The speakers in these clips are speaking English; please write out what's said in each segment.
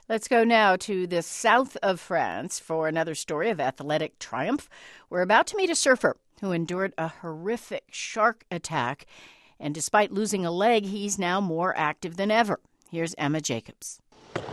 Let's go now to the south of France for another story of athletic triumph. We're about to meet a surfer who endured a horrific shark attack, and despite losing a leg, he's now more active than ever. Here's Emma Jacobs.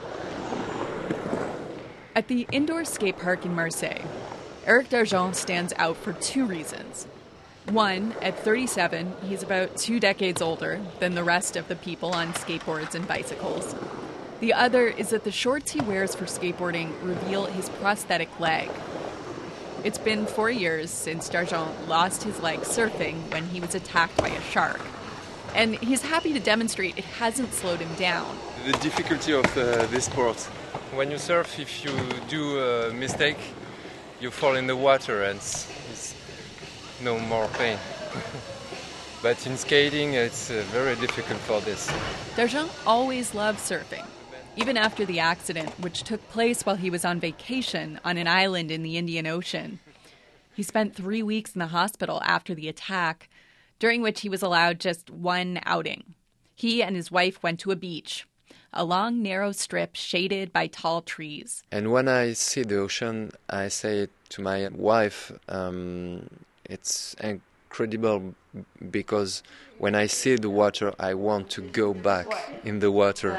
At the indoor skate park in Marseille, Eric Dargent stands out for two reasons. One, at 37, he's about 2 decades older than the rest of the people on skateboards and bicycles. The other is that the shorts he wears for skateboarding reveal his prosthetic leg. It's been 4 years since Dargent lost his leg surfing when he was attacked by a shark. And he's happy to demonstrate it hasn't slowed him down. The difficulty of this sport. When you surf, if you do a mistake, you fall in the water and it's no more pain. But in skating, it's very difficult for this. Dargent always loved surfing, even after the accident, which took place while he was on vacation on an island in the Indian Ocean. He spent 3 weeks in the hospital after the attack, during which he was allowed just one outing. He and his wife went to a beach, a long, narrow strip shaded by tall trees. And when I see the ocean, I say to my wife, it's incredible because when I see the water, I want to go back in the water.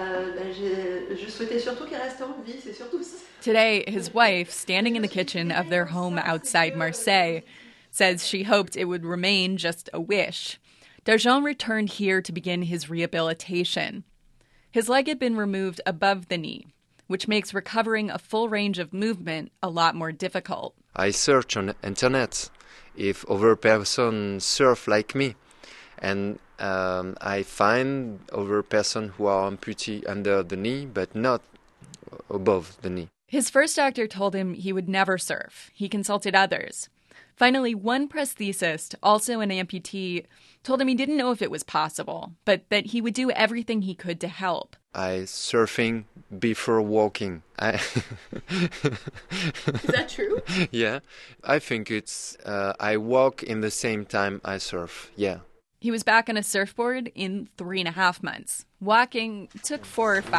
Today, his wife, standing in the kitchen of their home outside Marseille, says she hoped it would remain just a wish. Dargent returned here to begin his rehabilitation. His leg had been removed above the knee, which makes recovering a full range of movement a lot more difficult. I search on the internet if other persons surf like me, and I find other persons who are amputee under the knee, but not above the knee. His first doctor told him he would never surf. He consulted others. Finally, one prosthesist, also an amputee, told him he didn't know if it was possible, but that he would do everything he could to help. I surfing before walking. Is that true? Yeah. I think it's, I walk in the same time I surf, yeah. He was back on a surfboard in 3.5 months. Walking took 4 or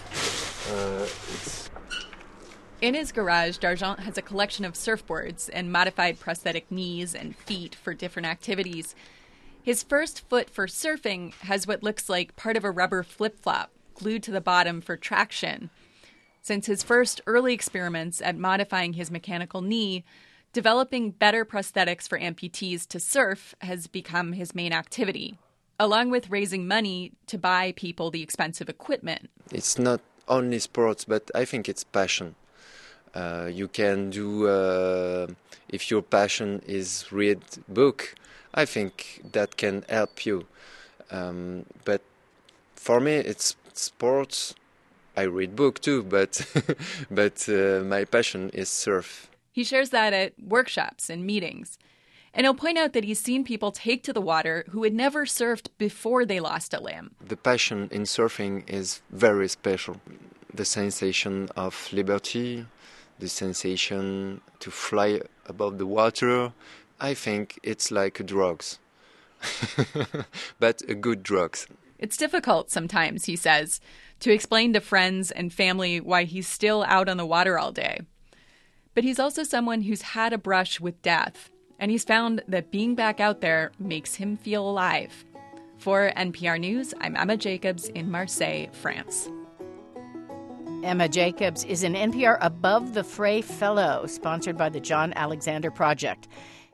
5. In his garage, Dargent has a collection of surfboards and modified prosthetic knees and feet for different activities. His first foot for surfing has what looks like part of a rubber flip-flop glued to the bottom for traction. Since his first early experiments at modifying his mechanical knee, developing better prosthetics for amputees to surf has become his main activity, along with raising money to buy people the expensive equipment. It's not only sports, but I think it's passion. You can do, if your passion is read book, I think that can help you. But for me, it's sports. I read book too, but my passion is surf. He shares that at workshops and meetings. And he'll point out that he's seen people take to the water who had never surfed before they lost a limb. The passion in surfing is very special. The sensation of liberty, the sensation to fly above the water, I think it's like drugs, but a good drugs. It's difficult sometimes, he says, to explain to friends and family why he's still out on the water all day. But he's also someone who's had a brush with death, and he's found that being back out there makes him feel alive. For NPR News, I'm Emma Jacobs in Marseille, France. Emma Jacobs is an NPR Above the Fray Fellow, sponsored by the John Alexander Project.